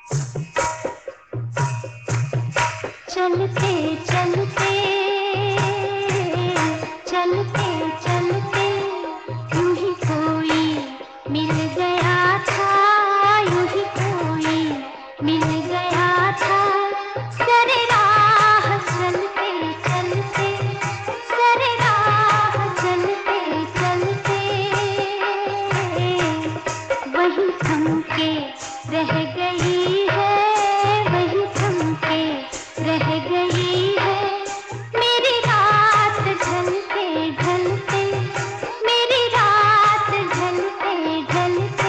चलते चलते चलते चलते यूं ही कोई मिल गया था, यूं ही कोई मिल गया था। सरे राह चलते चलते, सरे राह चलते चलते वही थम के रह गई है, वही थम के रह गई है। मेरी रात ढलते ढलते, मेरी रात ढलते ढलते।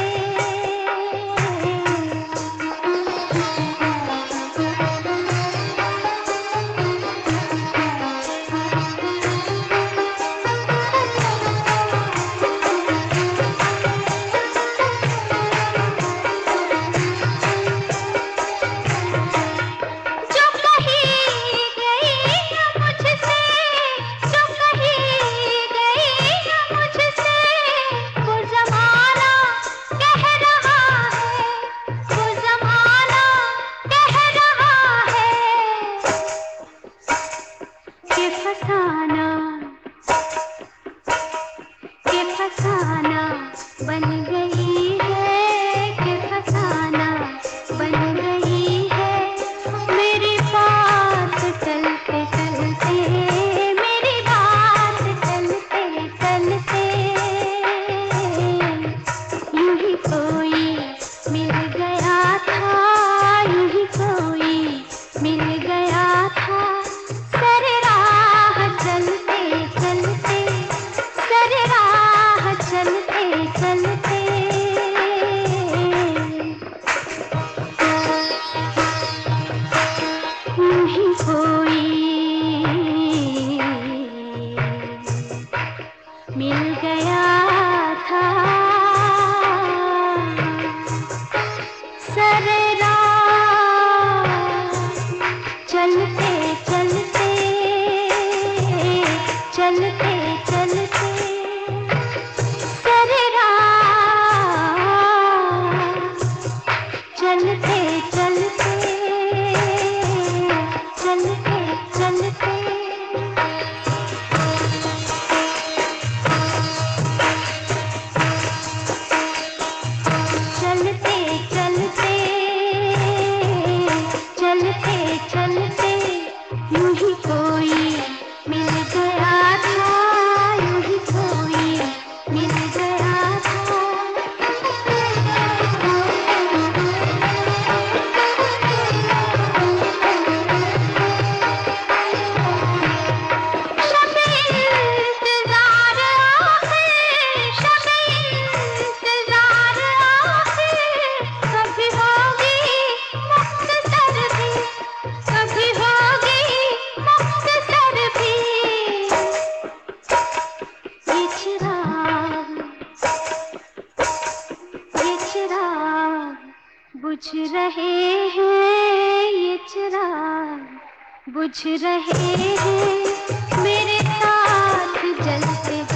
फसाना बन गई है, कि फसाना बन गई है। मेरी बात टलते टलते, मेरी बात टलते टलते यूं ही कोई मिल गया था, यूं ही कोई मिल गया था। सरे राह चलते चलते, सरे राह चलते चलते यूं ही कोई मिल गया था। सरे राह चलते चलते, चलते चलते सरे राह चलते चलते, चलते चलते। चलते चलते, चलते चलते यूं ही कोई मिल गया था, यूं ही कोई मिल गया था। शब-ए इंतज़ार आखिर, शब-ए इंतज़ार आखिर कभी होगी मुख्तसर भी, कभी होगी मुख्तसर भी। ये चिराग, ये चिराग बुझ रहे हैं, ये चिराग बुझ रहे हैं। मेरे साथ जलते